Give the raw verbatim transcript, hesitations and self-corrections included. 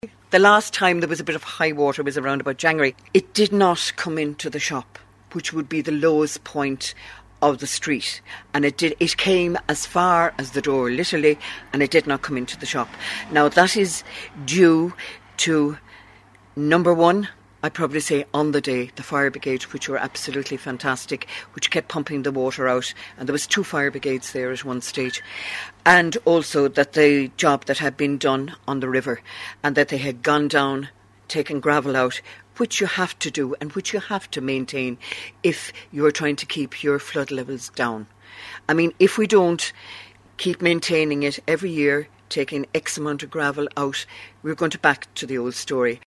The last time there was a bit of high water was around about January. It did not come into the shop, which would be the lowest point of the street, and it did it came as far as the door, literally, and it did not come into the shop. Now that is due to, number one, I'd probably say on the day, the fire brigade, which were absolutely fantastic, which kept pumping the water out, and there was two fire brigades there at one stage, and also that the job that had been done on the river, and that they had gone down, taken gravel out, which you have to do and which you have to maintain if you're trying to keep your flood levels down. I mean, if we don't keep maintaining it every year, taking X amount of gravel out, we're going to back to the old story.